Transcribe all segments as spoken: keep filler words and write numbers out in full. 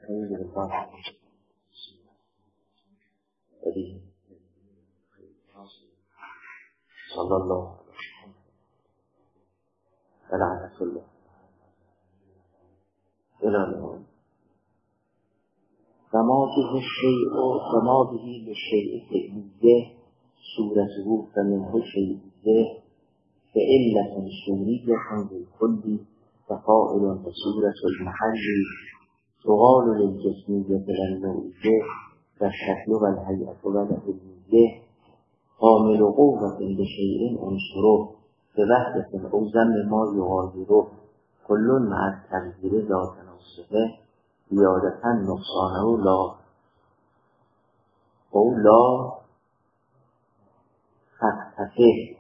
صلی الله علیه و سلم الان وما به الشیء وما به للشیء فعلیه صورته فمنه شیئیه فعلة صوریة بالکل وفاعل وصورة المحل تقال للجسمیة للنوعیه والشکل والهیئة والعلمیه حامل قوة لشیء عنصره بوحدة او ضم ما یغایره کل مع التغییر ذات ناصفه زیادتا نقصانه لا او لا خطفه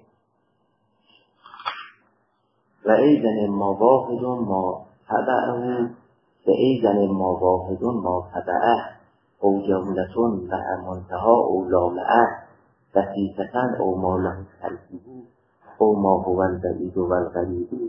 و ایزن ما واحد ما تبعه و ایزن ما واحد ما تبعه او جملتون و منتها او لامعه دقیقتاً او ما له ترکیبو او ما هو البعید و القریبو.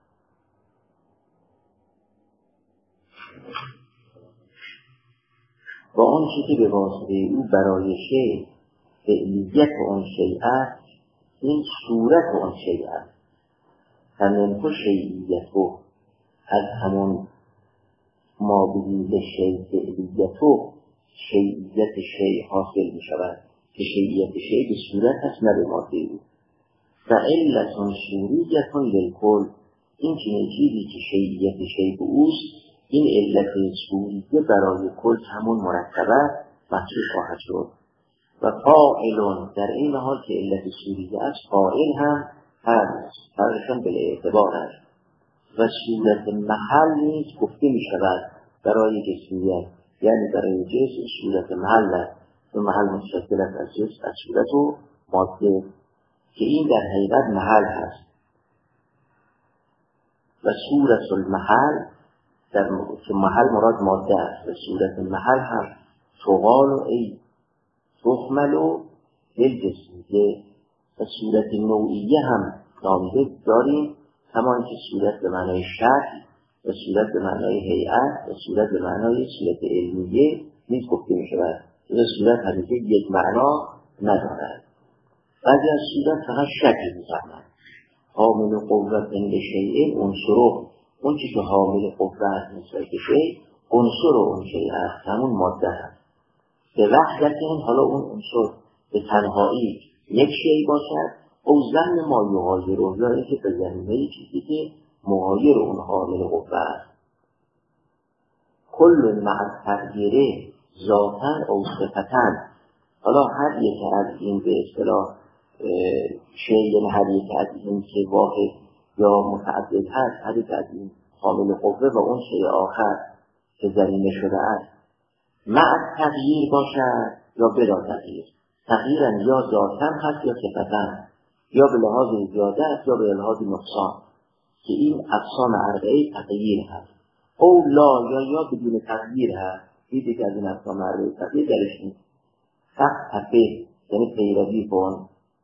با آن چیزی که به واسطه او برای شیء فعلیت آن شیء است این صورت آن شیء است همین شیعیتو از همون ما بگیم به شیء فعلیتو شیعیت شیء حاصل می شود که شیعیت شیء به صورت هست نه به ماده او و علت صوریت للکل این چنین چیزی که شیعیت شیء به اوست این علت صوریه برای کل همون مرتبه محصول خواهد شد و فاعل در این حال که علت صوریه است فاعل هم هست فرقشان به اعتبار است و صورت محل نیز گفته می شود برای جسمیت یعنی برای جسم صورت محل است و محل متشکل است از جسم از صورت و ماده که این در حقیقت محل هست و صورت المحل در که محل مراد ماده است و صورت محل هم تقال و ای تخمل و دل جسمیه و صورت نوعیه هم نامیده داریم کما اینکه صورت به معنای شکل و صورت به معنای هیئت و صورت به معنای صورت علمیه نیز گفته می شود و صورت همیشه یک معنا ندارد. بعضی از صورت فقط شکل می فهمند حامل قوت به شیء عنصره اون چی که حامل قوت است نسبت به شیء عنصر اون شیء است همون ماده است به وحدت این حالا اون عنصر به تنهایی یک شیء باشد او ضمن ما یغایره یا اینکه به ضمن چیزی که مغایر اون حامل قوت است کل مع التغییر ذاتا او صفتا. حالا هر یک از این به اصطلاح شیء یعنی هر یک از این که واحد یا متعدد هست هر یک از این حامل قوه و اون شیء آخر که ضمیمه شده است مع تغییر باشد یا بلا تغییر تغییرن یا ذاتا هست یا صفتا یا به لحاظ زیاده است یا به لحاظ نقصان که این اقسام اربعه تغییر هست او لا یا یا بدون تغییر هست دیدی که از این اقسام اربعه تغییر درش نیست فقط تفه یعنی پیروی کن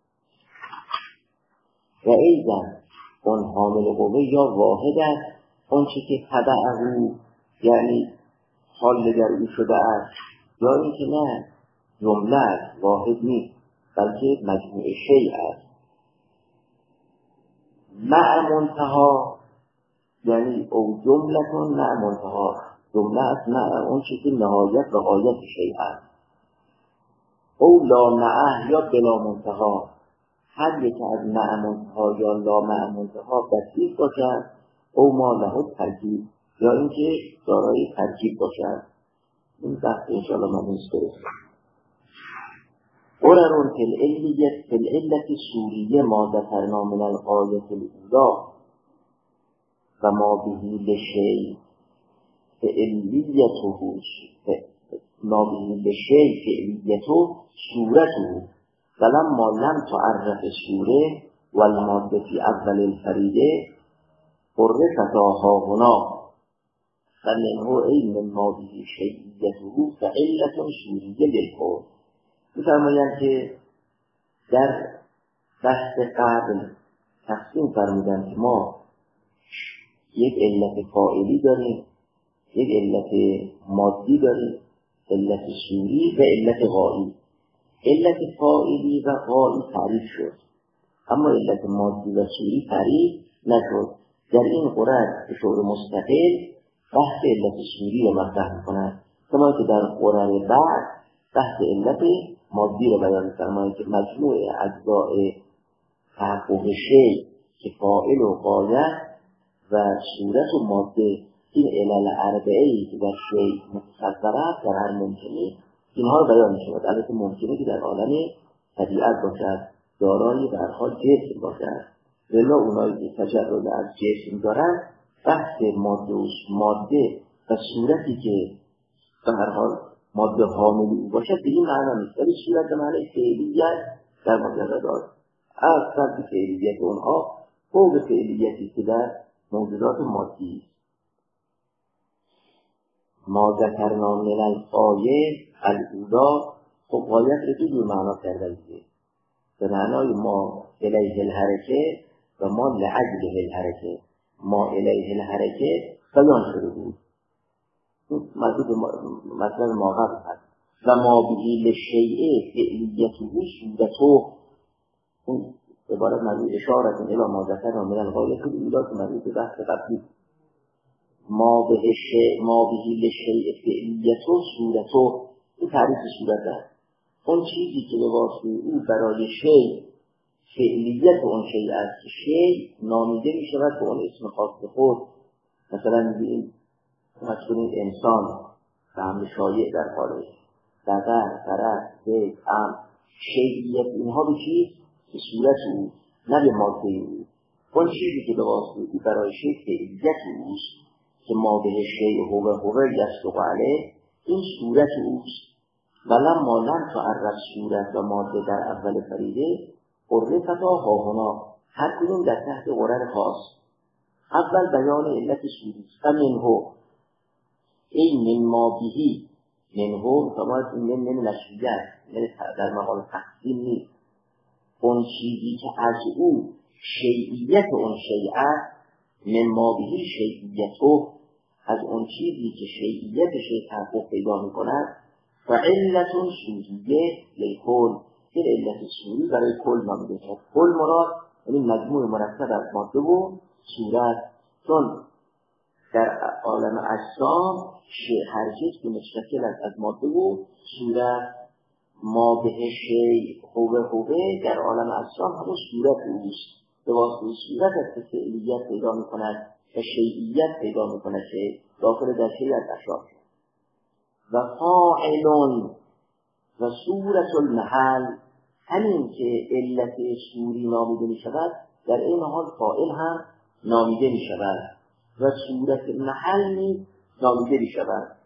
و ایزن اون حامل قوه یا واحد است اون چی که تبعه یعنی حال در او شده است یا این که نه جمله است واحد نیست بلکه مجموع شیء است مع منتها یعنی او جملتون مع منتها جمله است مع اون چی که نهایت و غایت شیء است او لا معه یا بلا منتها هر یک از مع منتها یا لا مع منتها بسیط باشد او ما له ترکیب یا اینکه دارای ترکیب باشد. این بحث انشاءالله من نیست برسیم قررون فی العلت سوریه ما ذکرنا من الآیت الاولا و ما به لشیء فعلیته ما به لشیء فعلیته صورته ولما لم تعرف سوره والماده فی اول الفریده عرفتا هاهنا فمنه علم ما به شیعیته فعلة سوریه للکل. می‌فرمایند که در بحث قبل تقسیم فرمودند که ما یک علت فاعلی داریم یک علت مادی داریم، علت صوری و علت غایی. علت فاعلی و غایی تعریف شد، اما علت مادی و صوری تعریف نشد. در این قرآن به شعور مستقل بحث علت صوری رو مطرح می‌کند، کما که در قرآن بعد بحث علت مادی رو بیان می‌فرماید که مجموع اجزاء تحقق شیء که فاعل و غایه و صورت و ماده، این علل اربعه‌ای که در شیء متصور است در هر ممکنی، اینها رو بیان می‌شود. البته ممکنه که در عالم طبیعت باشد، دارای به هر حال جسم باشد، ولی اونایی که تجرد از جسم دارن بحث ماده و ماده و صورتی که به هر حال ماده حاملی او باشد به این معنا نیست، ولی صورت به معنی فعلیت در مجردات از فرد فعلیت اونها فوق فعلیتی که در موجودات مادی است. ما ذکرنا من الآیه الاولی، خب غایت رو دو جور معنا کرده دیگه، به معنای ما الیه الحرکه و ما لعجله الحرکه. ما الیه الحرکه بیان شده بود، مطلب مطلب ما قبل هست و ما بهی لشیء فعلیته صورته. اون عبارت معنی اشارت الی ما ذکرنا من الآیه الاولی که معنی به بحث قبلی ما به شیء ما بهی لشیء فعلیته صورته. این تعریف صورت است، اون چیزی که به واسطه او برای شیء فعلیت اون شیء است که شیء نامیده می شود به اون اسم خاص خود. مثلا میگیم مثلا انسان به همه شایع در حالش دقر، فرس، زید، ام، شیعیت اینها به چیز به صورت او نه به ماده او. اون چیزی که به واسطه او برای شیء فعلیت اوست که ما به شیء هو هو یصدق علیه، این صورت اوست. ولما لم تعرف صورت و ماده در اول فریده عرفتا هاهنا، هر کدوم در تحت قرار خاص. اول بیان علت صوری و منهو این من ما بهی، منهو تمام این من من نشریت در مقام تقسیم نیست، اون چیزی که از او شیعیت اون شیء است، من ما بهی شیعیتو، از اون چیزی که شیعیت شیء تحقق پیدا می کند و علت صوریه لکل، این علت صوری برای کل نامیده شد. کل مراد یعنی مجموع مرکب از ماده و صورت، چون در عالم اجسام شیء هر چیز که مشتکل است از ماده و صورت، ما به شیء هو هو در عالم اجسام همون صورت اوست، به واسطه صورت است که فعلیت پیدا می کند و شیعیت پیدا می کند که داخل در شیء از اشیاء و فاعلون و صورت المحل. همین که علت صوری نامیده می شود در این حال فاعل هم نامیده می شود و صورت محل نیز نامیده می شود.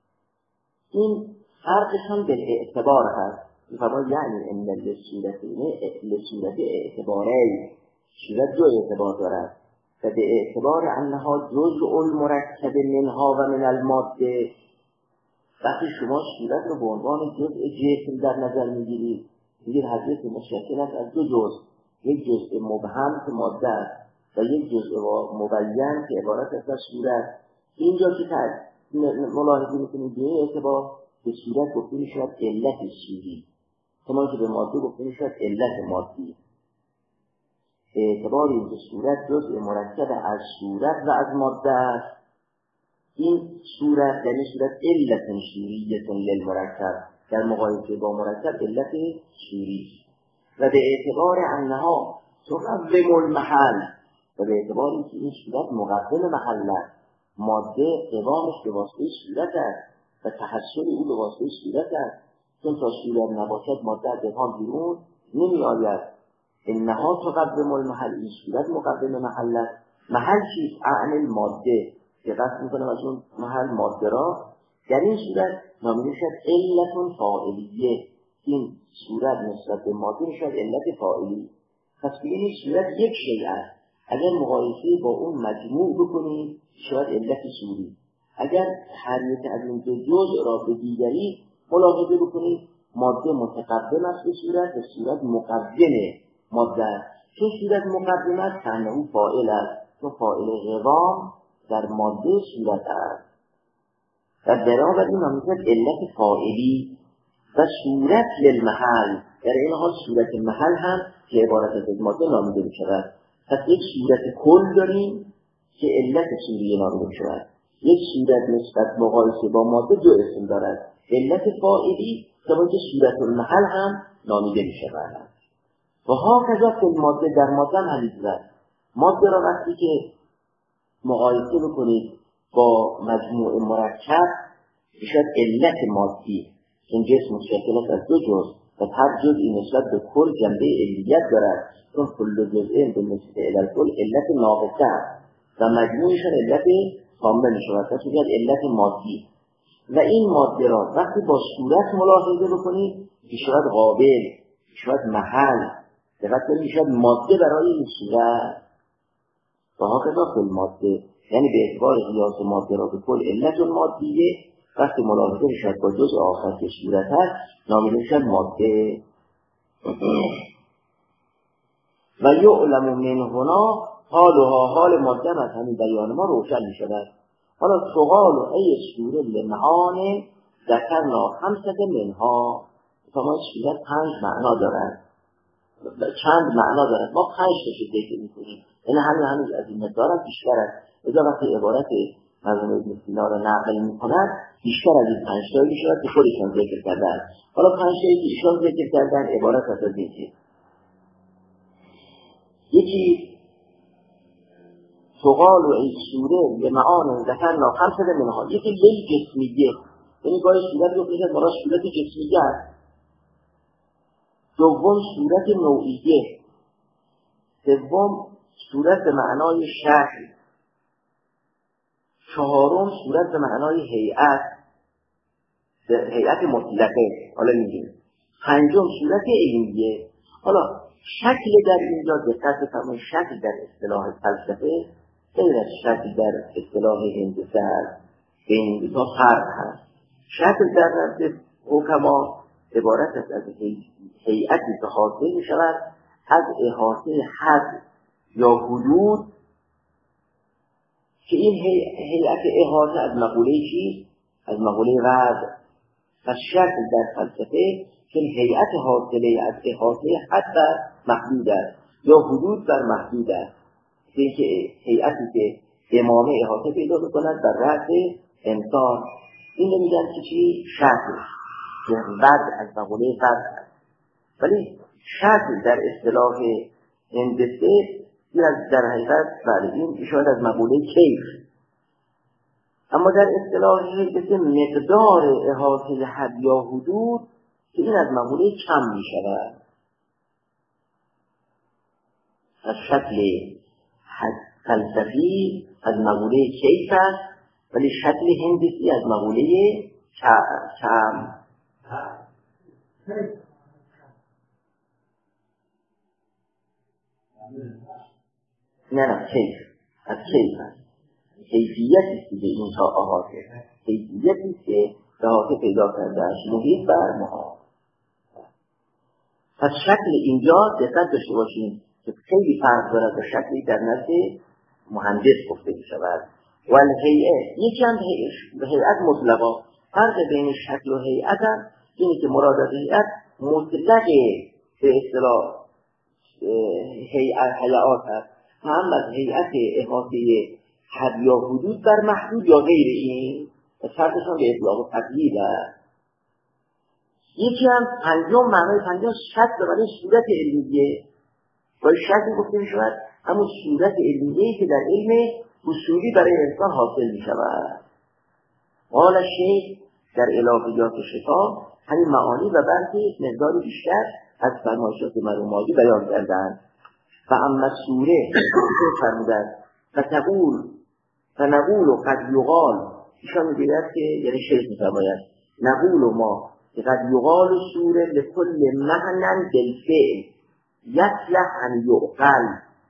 این فرقشان به اعتبار هست. می‌فرماید یعنی ان للصورت لصورت اعتباری، صورت دو اعتبار دارد و به اعتبار انها جزء المرکب منها و من الماده. وقتی شما صورت رو به عنوان جزء جسم در نظر میگیرید، میگید هر جسم مشکل است از دو جزء، یک جزء مبهم که ماده است و یک جزء مبین که عبارت است از صورت. اینجا که ملاحظه میکنید به این اعتبار به صورت گفته میشود علت صوری، کما که به ماده گفته میشود علت مادی. اعتبار این که صورت جزء مرکب از صورت و از ماده است، این صورت در این صورت علت صوریه للمرکب، در مقایسه با مرکب علت صوری و به اعتبار انها تقوم المحل و به اعتبار اینکه این صورت مقدم محل است، ماده قوامش به واسطه صورت است و تحصل او به واسطه صورت است، چون تا صورت نباشد ماده از قوام بیرون نمی آید. انها تقوم المحل، این صورت مقدم محل است. محل چیست؟ اعن الماده که قصد میکنم از اون محل ماده را. در این صورت نامیده شد علت فاعلیه، این صورت نسبت به ماده میشد علت فاعلی. پس ببینید صورت یک شیء است، اگر مقایسه با اون مجموع بکنید شاید علت صوری. اگر هر یک از این دو جزء را به دیگری ملاحظه بکنید، ماده متقدم است به صورت و صورت مقدم ماده است. چون صورت مقدم است کانه فاعل است، چون فاعل قوام در ماده صورت است. و بنابراین نامیده علت فاعلی و صورت للمحل. در این حال صورت محل هم که عبارت از ماده نامیده می شود. پس یک صورت کل داریم که علت صوریه نامیده می شود. یک صورت نسبت مقایسه با ماده دو اسم دارد، علت فاعلی که باید صورت المحل هم نامیده می شود. و ها کذا که ماده در ماده هم حدیث است. ماده را وقتی که مقایسه بکنید با مجموع مرکب میشد علت مادی. این جسم متشکل است از دو جزء و هر جزئی نسبت به کل جنبه علیت دارد، چون کل جزء به نسبت الکل علت ناقصه است و مجموعشان علت کامل میشود. پس میگن علت مادی. و این ماده را وقتی با صورت ملاحظه بکنید میشود قابل، میشود محل، دقت کنید میشود ماده برای این صورت. و ها کذا کل ماده، یعنی به اعتبار قیاس ماده را به کل علت مادیه وقتی ملاحظه میشود با جزء آخر که صورت هست نامیده میشود ماده. و یعلم من هنا حالها، حال ماده از همین بیان ما روشن میشود. حالا سقال و ای سوره لمعان ذکرنا خمسة منها. تمام صورت پنج معنا دارد، چند معنا دارد، ما پنج تاشو ذکر میکنیم. این همین همین از این مقدار هم بیشتر است. اذا وقتی عبارت مرحوم ابن سینا را نقل میکنند بیشتر از این پنج تایی میشود که خودشان ذکر کردن. حالا پنج تایی که ایشان ذکر کردن عبارت از از اینکه یکی سقال و این سوره به معان ذکرنا خمسة منها، یکی لیل جسمیه، یعنی گاهی صورت رو بگید مراد صورت جسمیه است. دوم صورت نوعیه، سوم صورت به معنای شکل، چهارم صورت به معنای هیئت، هیئت مطلقه. حالا میگیم پنجم صورت علمیه. حالا شکل در اینجا دقت بفرمایید، شکل در اصطلاح فلسفه غیر از شکل در اصطلاح هندسه است. بین دو تا فرق هست. شکل در نزد حکما عبارت است از هیئتی که حاصل می شود از احاطه حد یا حدود، که این هیئت احاطه از مقوله چی؟ از مقوله وضع. پس شکل در فلسفه که هیئت حاصله از احاطه حد بر محدود است یا حدود بر محدود است. این که هیئتی که امامه احاطه پیدا می‌کند بر رأس انسان، این رو میگن که چی؟ شکل، که وضع از مقوله وضع است. ولی شکل در اصطلاح هندسه در حقیقت بله این ایشان از مقوله کیف، اما در اصطلاح هندسه مقدار احاطه حد یا حدود که این از مقوله کم می شود. از شکل فلسفی از مقوله کیف است، ولی شکل هندسی از مقوله کم. نه نه کیف، از کیف است. کیفیتی که این تا احاطه، کیفیتی که احاطه پیدا کرده است محیط بر ما. پس شکل اینجا دقت داشته باشیم که خیلی فرق دارد با شکلی در نزد مهندس گفته می شود. و الهیئه یکی هم هیئت مطلقا. فرق بین شکل و هیئت هم اینه که مراد از هیئت مطلق به اصطلاح هیئات هست، هم از هیئت احاطه حد یا حدود بر محدود یا غیر این. فرقشان به اطلاق و تقیید است. یکی هم پنجم معنای پنجم شکل برای صورت علمیه. باید شکل گفته می شود همون صورت علمیه که در علم اصولی برای انسان حاصل می شود. قال شیخ در الهیات شفا همین معانی و بلکه مقدار بیشتر از فرمایشات مرحوم بیان کردند. و اما سوره فرمودند فتقول فنقول و قد یقال، ایشان میگوید که یعنی شیخ میفرماید نقول و ما که قد یقال سوره لکل معنی بالفعل یصلح ان یعقل.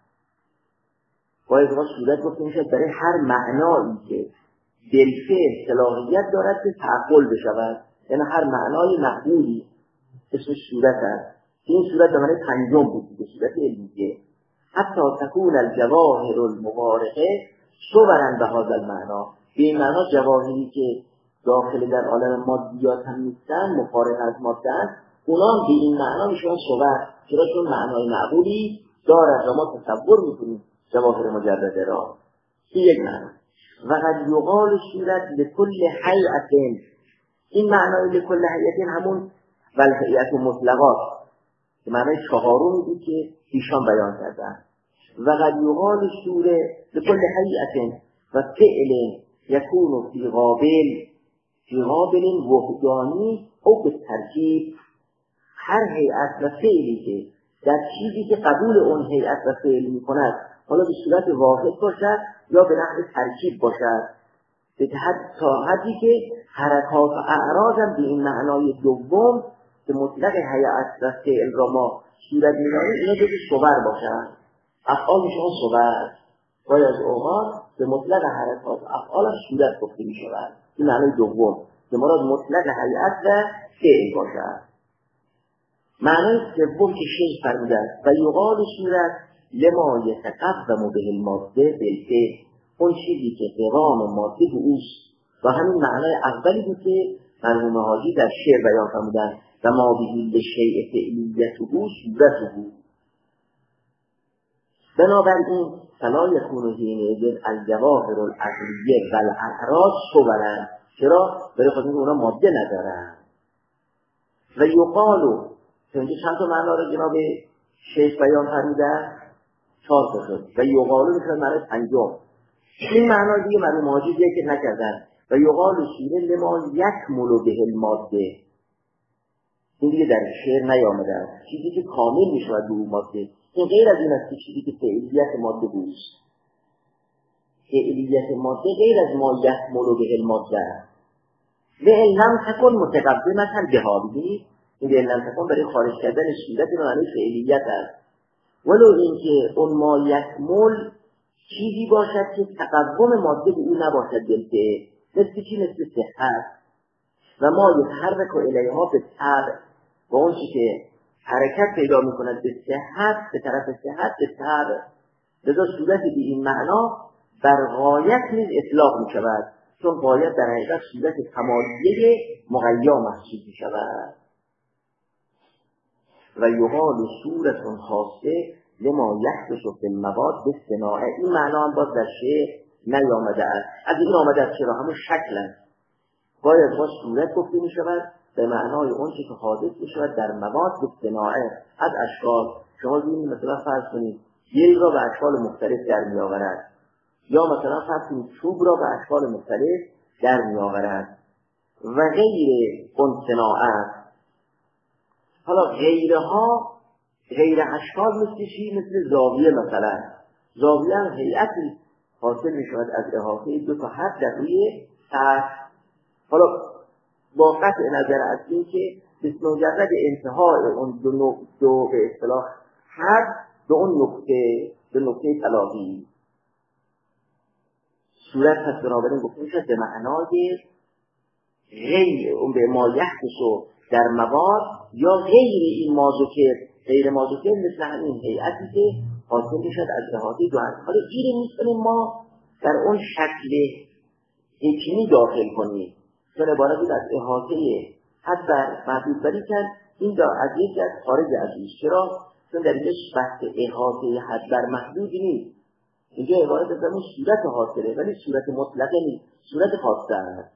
باید ما صورت گفته میشد برای هر معنایی که بالفعل صلاحیت دارد که تعقل بشود، یعنی هر معنای معقولی اسمش صورت است. این صورت به معنی پنجم بود به صورت علمیه. حتی تکون الجواهر المبارکه صورا به هذا المعنا، به این معنا جواهری که داخل در عالم مادیات هم نیستن، مفارق از ماده هست، اونا به این معنا میشن صور، چرا چون معنای معقولی دارد و ما تصور میکنیم جواهر مجرده را. این یک معنا. و قد یقال صورت لکل هیئت، این معنای لکل هیئت همون والهیئت مطلقات که معنای چهارمی بود که ایشان بیان کردن. و قد یقال صورت لکل هیئت و فعل یکون فی قابل فی قابل وحدانی او به ترکیب، هر هیئت و فعلی که در چیزی که قبول اون هیئت و فعل می کند حالا به صورت واحد باشد یا به نحو ترکیب باشد، به تا حدی که حرکات و اعراض هم به این معنای دوم که مطلق هیئت و فعل را ما صورت می دانیم اینا جز صور باشد. افعال میشون صور، باید از اوقات به مطلق حرکات و افعال هم صورت گفته می شود. این معنای دوم که مراد مطلق هیئت و فعل باشد. معنای سوم که شیخ فرموده است و یقال صورت لما یتقوم به الماده بالفعل، اون چیزی که قوام ماده به اوست، و همین معنای اولی بود که مرحوم حاجی در شعر بیان فرمودند و ما به شیء فعلیته صورته. بنابراین فلا یکون حینئذ الجواهر العقلیه و الاعراض صورا، چرا؟ برای خاطر اونا ماده ندارن. و یقال اینجا چند تا معنا رو جناب شیخ بیان فرمودن؟ چهار تا شد. و یقال میشه معنی پنجم. این معنا دیگه مرحوم حاجی ذکر نکردن. و یقال صورت لما یکمل به الماده، این دیگه در شعر نیامده، چیزی که کامل میشه به اون ماده. این غیر از این است که چیزی که فعلیت ماده بوست. فعلیت ماده غیر از ما یکمل به الماده است. به علم تکن متقدمتا بها، ببینید این به علم تکن برای خارج کردن صورت به معنی فعلیت است. ولو اینکه اون ما یکمل چیزی باشد که تقوم ماده به او نباشد، دلته مثل چی؟ مثل صحت. و ما یتحرک الیها به طبع، و اون چی که حرکت پیدا میکند به صحت، به طرف صحت، به طبع، لذا صورت به این معنا بر غایت نیز اطلاق میشود، چون غایت در حقیقت صورت کمالیه مغیا محسوب میشود. و یقال صورت خاصه لما یحدث فی المواد بالصناعه، این معنا هم باز در شعر نیامده است. از این آمده است چرا همون شکل است، باید با صورت گفته می شود به معنای اون چی که حادث می شود در مواد بالصناعه از اشکال. شما ببینید مثلا فرض کنید گل را به اشکال مختلف در می آورد، یا مثلا فرض کنید چوب را به اشکال مختلف در می آورد و غیر اون صناعه. حالا غیرها غیر اشکال مثل چی؟ مثل زاویه مثلا. زاویه هم هیئتی حاصل می شود از احاطه دو تا حد در روی سطح. حالا با قطع نظر از این که به مجرد انتهای اون دو, نق... دو به اصطلاح حد به اون نقطه به نقطه تلاقی صورت هست، بنابراین گفته میشه به معنای غیر اون به ما یحدث در مواد یا غیر این مازوکر. غیر مازوکر مثل همین هیئتی که حاصل میشد از احاطه دو حد. حالا این میتونیم ما در اون شکل یکنی داخل کنیم، چون عبارت بود از احاطه حد بر محدود، ولی که این دا از یکی از خارج از این. چرا؟ چون در اینجا بحث احاطه حد بر محدودی نیست، اینجا عبارت از همون صورت حاصله ولی صورت مطلقه نیست، صورت خاصه است.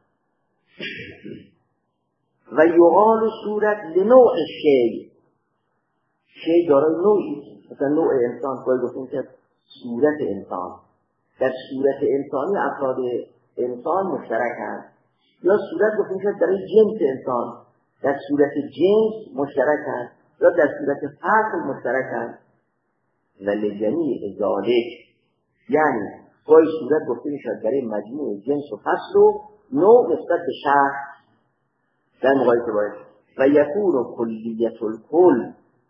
و یقال صورت لنوع شی، شی دارای نوعی، مثلا نوع انسان باید گفتیم که صورت انسان، در صورت انسانی افراد انسان مشترک هست، یا صورت گفتیم که در جنس انسان در صورت جنس مشترک هست، یا در صورت فصل مشترک هست. و لجمیع ذالک، یعنی گاهی صورت گفته میشد برای مجموع جنس و فصل و نوع نسبت به شخص در مقایسه باید. و یکون کلیت الکل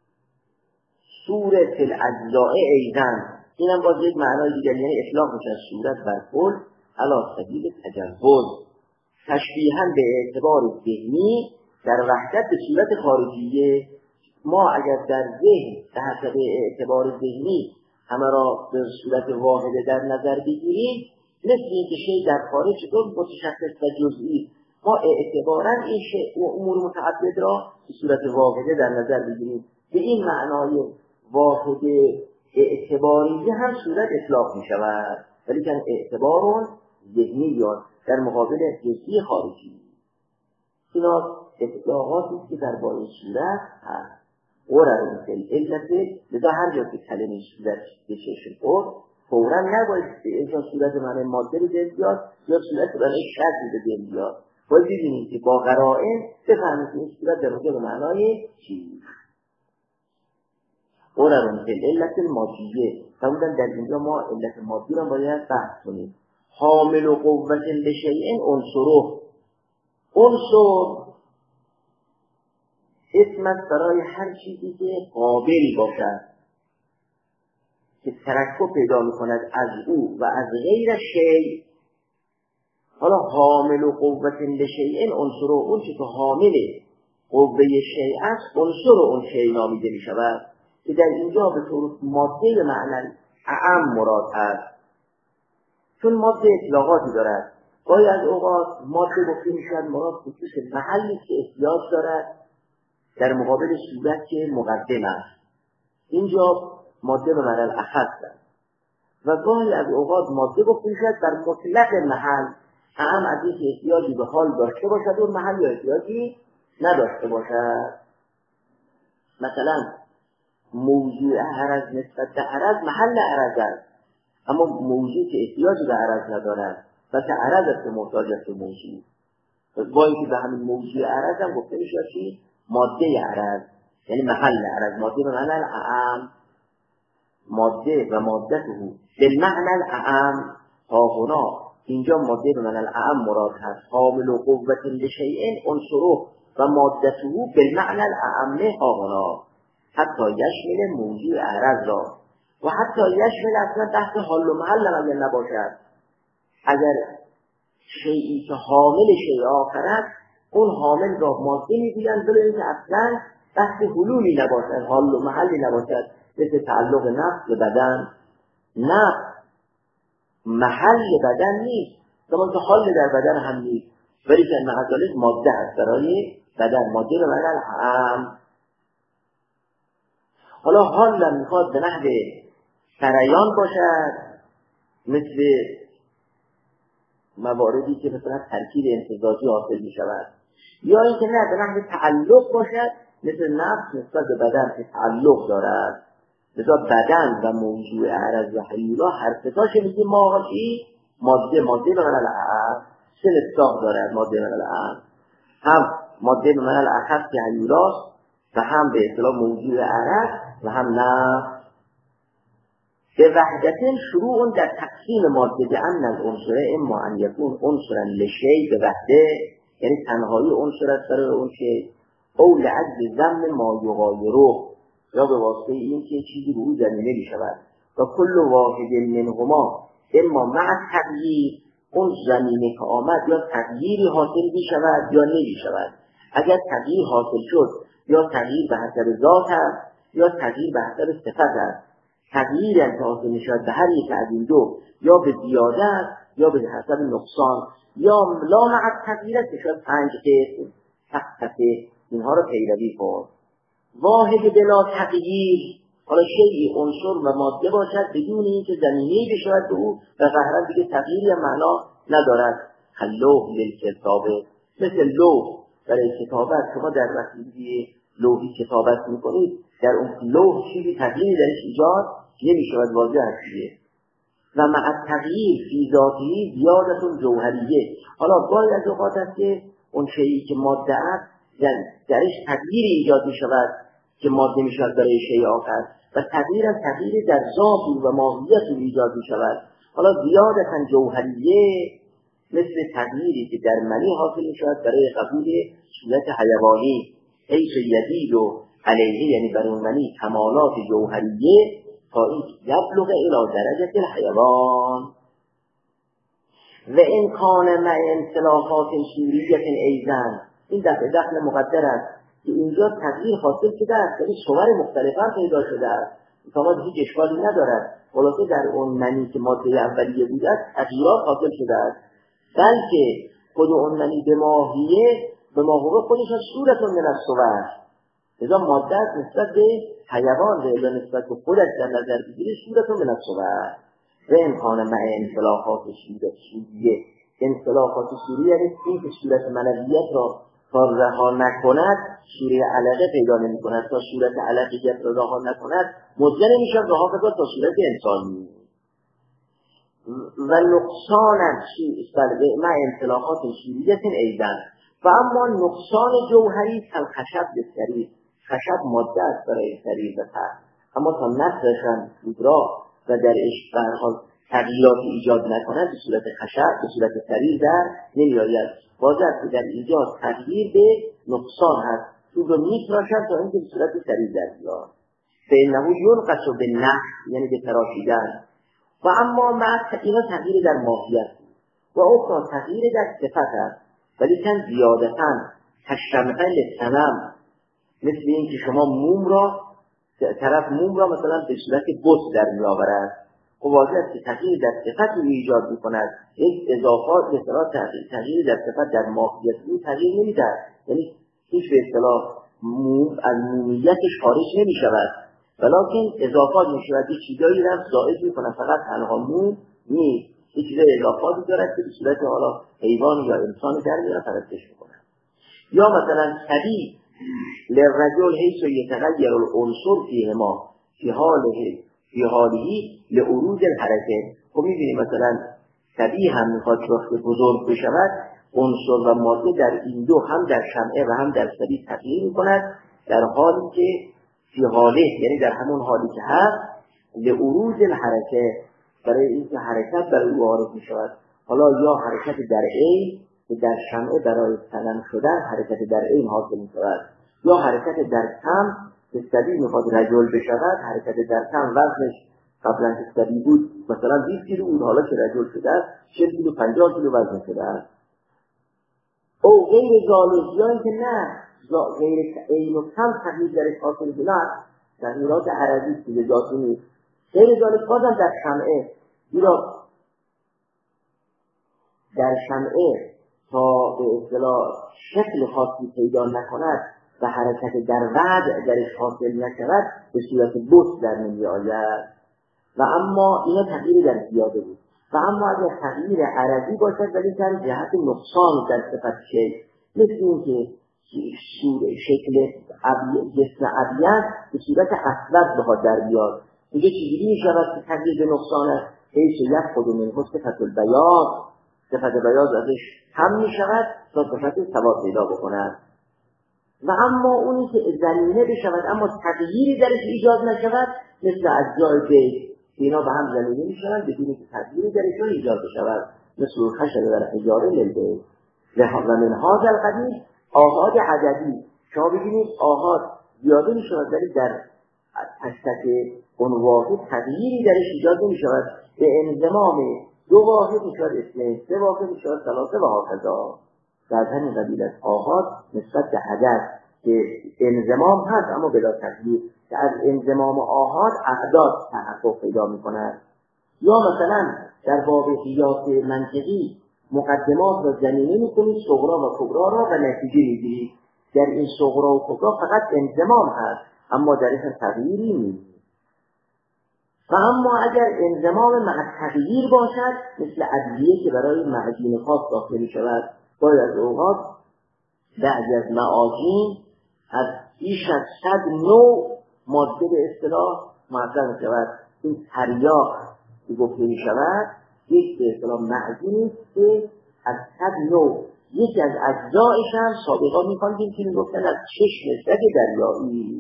صورت الاجزاء ایضا، اینم باز یک معنای دیگر، یعنی اطلاق میشه صورت بر کل علی سبیل تجوز، تشبیها به اعتبار ذهنی در وحدت به صورت خارجیه. ما اگر در ذهن تحت اعتبار ذهنی همه را به صورت واحده در نظر بگیریم، مثل این که شی در خارج دو متشخص و جزئی ما اعتباراً این شیء و امور متعدد را به صورت واحده در نظر بگیریم. به این معنای واحد اعتباری هم صورت اطلاق می شود، ولی که اعتبار ذهنی یا در مقابل جزئی خارجی. اینا اطلاقاتی که در باره صورت هست. قرار مثل علت لذا هر جا که کلمه صورت به چشم خورد فوراً نباید به اینجا صورت معنی ماده رو دل بیاد یا صورت برای شرطی به دل بیاد. باید ببینید که با قرائن بفهمید که این صورت در واقع به معنای چی. قرار مثل علت مادیه فرمودن در اینجا ما علت مادی رو باید بحث کنیم. حامل و قوت لشیء عنصره. عنصر اسم است برای هر چیزی که قابل باشد که ترکب پیدا می‌کند از او و از غیر شیء. حالا حامل و قوت لشیء عنصر، اون چیزی که حامل قوه شیء است عنصر اون شیء نامیده می‌شود که در اینجا به طور ماده معنی اعم مراد است، چون ماده اطلاقاتی دارد. گاهی از اوقات ماده گفته می‌شود مراد خصوص محلی که احتیاج دارد در مقابل صورت که مقدم است. اینجا ماده به معنی الاخص است و گاهی از اوقات ماده گفته می‌شود در مطلق محل اعم از اینکه احتیاجی به حال داشته باشد و محل یا احتیاجی نداشته باشد. مثلا موضوع عرض نسبت به عرض محل عرض است، اما موضوع که احتیاجی به عرض ندارد و که عرض است محتاج است به موضوع. با اینکه به همین موضوع عرض هم گفته میشه چی؟ ماده عرض، یعنی محل عرض. ماده به معنی الاعم، ماده و مادته بالمعنى الاعم. ها هنا اینجا ماده به معنی الاعم مراد هست. حامل و قوت لشیء عنصره و مادته بالمعنى الاعم. ها هنا حتی یشمل موضوع عرض را و حتی یشمل اصلا تحت حال و محل هم اگر نباشد. اگر شیئی که حامل شیء آخر است اون حامل را ماده میگویند، ولی اینکه اصلا تحت حلولی نباشد، حال و محلی نباشد، مثل تعلق نفس به بدن. نفس محل بدن نیست، زمان که حال در بدن هم نیست، ولی که محل ماده است برای بدن. ماده به معنی الاعم. حالا حال هم میخواد به نحو سریان باشد، مثل مواردی که مثلا ترکیب امتزاجی حاصل می شود، یا اینکه نه به نحو تعلق باشد، مثل نفس نسبت به بدن که تعلق دارد. لذا بدن و موضوع عرض و حیولا هر ستاش میگیم ما چی؟ ماده. ماده به معنی الاعم سه نساق دارد. ماده به معنی الاعم هم ماده به معنی الاخص که حیولاست و هم به اصطلاح موضوع عرض و هم نفس. به وحدت شروع در تقسیم ماده به ان العنصر اما ان یکون عنصرا لشیء به وحده، یعنی تنهایی عنصر است برای اون شیء، او لعجز ضم ما یغایره، یا به واسطه این که چیزی به او زمینه می شود. و کل واحد منهما اما مع تغییر، اون زمینه که آمد یا تغییری حاصل می شود یا نمی شود. اگر تغییر حاصل شد یا تغییر به حسب ذات است یا تغییر به حسب صفت است. تغییر که حاصل می شود به هر یک از این دو یا به زیاده است یا به حسب نقصان یا لا مع تغییر است که شاید پنج قسم تحت اینها را پیروی کن. واحد بلا تغییر، حالا شیئی عنصر و ماده باشد بدون اینکه زمینه‌ای بشود به او و ظاهرا دیگه تغییری معنا ندارد. لوح للکتابه، مثل لوح برای کتابت شما در وقتی لوحی کتابت میکنید در اون لوح چیزی تغییری درش ایجاد نمیشود، واضح است. و مع تغییر فی ذاتی زیادت جوهریه. حالا باید از اوقات است که اون شیئی که ماده است درش تغییری ایجاد میشود که ماده میشود برای شیء آخر و تغییر از تغییری در ذات و ماهیت ایجاد میشود. حالا زیادتا جوهریه مثل تغییری که در منی حاصل میشود برای قبول صورت حیوانی، حیث یزید و علیه، یعنی بر اون منی کمالات جوهریه تا این یبلغ الی درجه الحیوان. و این کان مع انصلافات سوریت ایزن، این دفع دخل مقدر است که اینجا تغییر حاصل شده است، یعنی صور مختلفا پیدا شده است، تمام هیچ اشکالی ندارد. خلاصه در اون منی که ماده اولیه بوده است تغییرات حاصل شده است، بلکه خود اوننی به ماهیه به ماهوه خودش صورتون من الصور. ازا ماده نسبت به حیوان و نسبت به خودش در نظر بگیره صورتون من الصور. و امکان مع انطلاقات سوریه، انطلاقات سوریه یعنی این که صورت معنویت را تا رها نکند سوره علقه پیدا نمی کند، تا صورت علقیت را رها نکند مدگه نمیشن رها کند تا صورت انسانی. و نقصان مع انطلاقات سوریت ایضا. و اما نقصان جوهری کل خشب بسری، خشب ماده است برای سریر و تر، اما تا نفرشن را و در عشق برحال تغییراتی ایجاد نکنند به صورت خشب به صورت سریر در نمی آید. باز است که در ایجاد تغییر به نقصان هست، چون رو میتراشند تا اینکه به صورت سریر در بیاد. فإنه ينقص بالنقص یعنی به تراشیدن. و اما مع اینا تغییر در ماهیت و اخرى تغییر در صفت است، ولی کن زیادتاً کشمعه لصنم، مثل این که شما موم را طرف موم را مثلا به صورت بت در می آورد. خب واضح است که تغییر در صفت رو ایجاد می کند. یک اضافات به اصطلاح تغییر در صفت در ماهیت رو تغییر نمی دهد، یعنی هیچ به اصطلاح موم از مومیتش خارج نمی شود، ولیکن اضافات می شود. یک چیزایی را زائد می کند، فقط تنها موم نیست، یک چیزای اضافاتی دارد که به صورت حالا حیوان یا انسان در می پرستش می کند. یا مثلا سبی للرجل حيث يتغير العنصر فيهما في حاله في حاله لعروض الحركه. خب می‌بینید مثلا طبیعی هم میخواد وقت بزرگ بشود، عنصر و ماده در این دو هم در شمعه و هم در سبی تغییر می‌کند در حالی که فی حاله یعنی در همون حالی که هست لعروض الحرکه برای اینکه حرکت برای او وارد می‌شود. حالا یا حرکت در عین که در شمعه برای سنن شدن حرکت در عین حاصل می‌شود، یا حرکت در کم که سبی میخواد رجل بشود، حرکت در کم وزنش قبلا که سبی بود مثلا بیست کیلو بود، حالا که رجل شده است چهل کیلو پنجاه کیلو وزن شده است. او غیر ذالک یا اینکه نه غیر عین و کم تغییر درش حاصل بلند تغییرات عرضی که ذاتی نیست. غیر ذالک بازم در شمعه زیرا در شمعه تا به اصطلاح شکل خاصی پیدا نکند و حرکت در وضع درش حاصل نشود به صورت بت در نمی آید. و اما اینا تغییر در زیاده بود. و اما اگر تغییر عرضی باشد ولی در جهت نقصان در صفت شکل، مثل این که شکل جسم ابیض به صورت اسود بخواد در بیاد، اینجا چجوری می شود که تغییر به نقصان است؟ حیث یفقد منه صفت البیاض، صفت بیاض ازش کم می شود تا صفت سواد پیدا بکند. و اما اونی که زمینه بشود اما تغییری درش ایجاد نشود مثل اجزای بیت، اینا به هم زمینه میشوند بدون که تغییری درشون ایجاد بشود، مثل خشب و حجاره للبیت. و من هذا القبیل آحاد عددی، شما ببینید آحاد زیاده میشود ولی در تک اون واحد تغییری درش ایجاد نمیشود، به انضمام دو واحد میشود اثنین، سه واحد میشود ثلاثه و هكذا. در همین قبیل از آحاد نسبت به عدد که انضمام هست اما بلا تغییر، که از انضمام آحاد اعداد تحقق پیدا می کند. یا مثلا در باب قیاس منطقی مقدمات را زمینه می کنید صغرا و کبرا را و نتیجه می گیرید. در این صغرا و کبرا فقط انضمام هست اما درش تغییری نیست. و اما اگر انضمام مع تغییر باشد مثل ادویه که برای معجین خاص داخل شود، باید از اوقات بعضی از معاجین از بیش از صد نوع ماده به اصطلاح معطل می شود. این تریاق که گفته می شود یک به اصطلاح معجینی که از صد نوع یکی از اجزایش هم سابقا می خواندیم که می گفتن از چشم سگ دریایی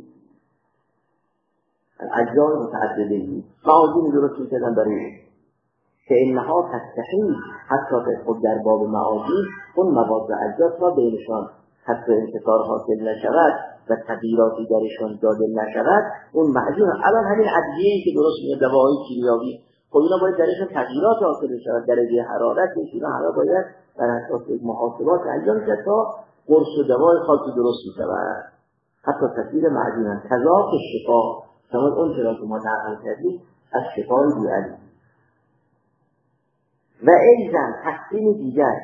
اجزای متعددی معاجین درست می کردن برای که اینها تستحیل حتی خود در باب معاجین اون مواد و اجزا را بینشان حتی انتقار حاصل نشود و تغییراتی درشان داده نشود اون معجون. الان همین ادویه‌ای که درست میاد دواهای کیمیاوی، خب اینا باید درشان تغییرات حاصل شود، درجه حرارت اینا همه باید بر اساس محاسبات انجام شود تا قرص و دوای خاصی درست میشود. حتی تفسیر معجون کذا که شفا شما اون چرا که ما نقل کردیم از شفای بیعلی. و ایزن تقسیم دیگر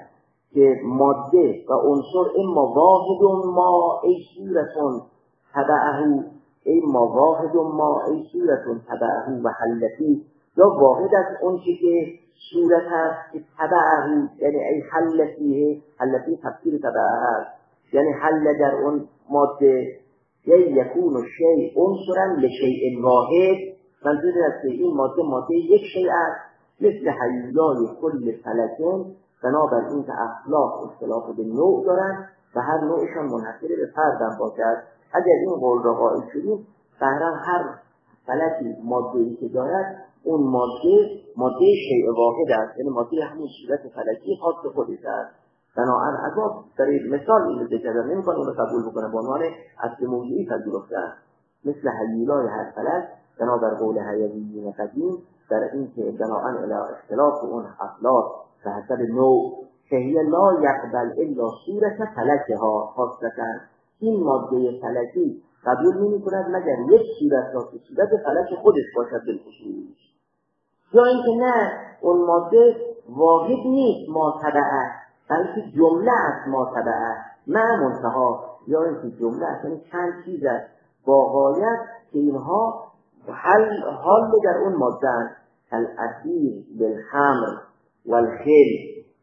که ماده و عنصر اما واحد ما ای صورتون تبعه ای ما واحد ما ای صورتون تبعه و حلتی، یا واحد از اون چی که صورت هست که تبعه یعنی ای حلتیه، حلتی تفسیر تبعه هست یعنی حل در اون ماده، یا یکون الشیء عنصرا لشیء واحد، منظور است که این ماده ماده یک شیء است، مثل حیولای کل فلکن، بنابر این که اخلاق اختلاف به نوع دارند و هر نوعشان منحصر به فردم باشد. اگر این قول را قائل شدیم بهرام هر فلکی ماده‌ای که دارد اون ماده ماده شیء واحد است، یعنی ماده همون صورت فلکی خاص خودش است. بنابراین عذاب برای مثال این ذکر نمی‌کنه اون رو قبول بکنه به عنوان اصل موضوعی پذیرفته است، مثل حیولای هر فلک بنابر قول حیویین قدیم در این که بنابراین الی اختلاف اون اخلاق به حسب نوع که هی لا یقبل الا صورت فلکها خاصتا، این ماده فلکی قبول نمی کند مگر یک صورت را که صورت فلک خودش باشد بالخصوص، یا اینکه نه اون ماده واحد نیست ماتبعه بلکه جمله است ماتبعه مع منتها، یا اینکه جمله است یعنی چند چیز است با غایت که اینها حل حال در اون ماده است، الاسیر بالخمر والخل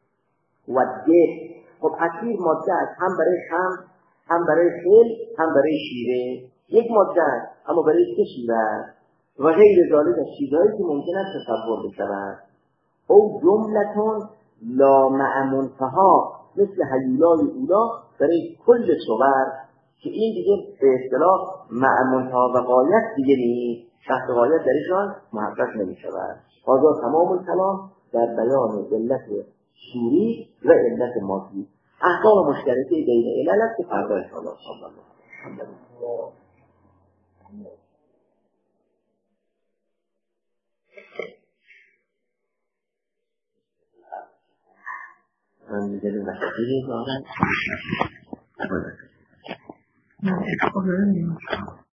والدف. خب اسیر ماده است هم برای خمر هم برای خل هم برای شیره، یک ماده است اما برای سه شیره است و غیر ذالک از چیزهایی که ممکن است تصور بشود. او جملتون لا مع منتها مثل حیولای اولا برای کل صور که این دیگه به اصطلاح مع منتها و غایت دیگه نیست، شرط غایت درشان محقق نمی شود. هذا تمام الکلام در بیان علت صوری و علت مادی، احکام مشترکه بین علل است که فردا انشاءالله صلی الله علیه و من دیگه بحثی دارم.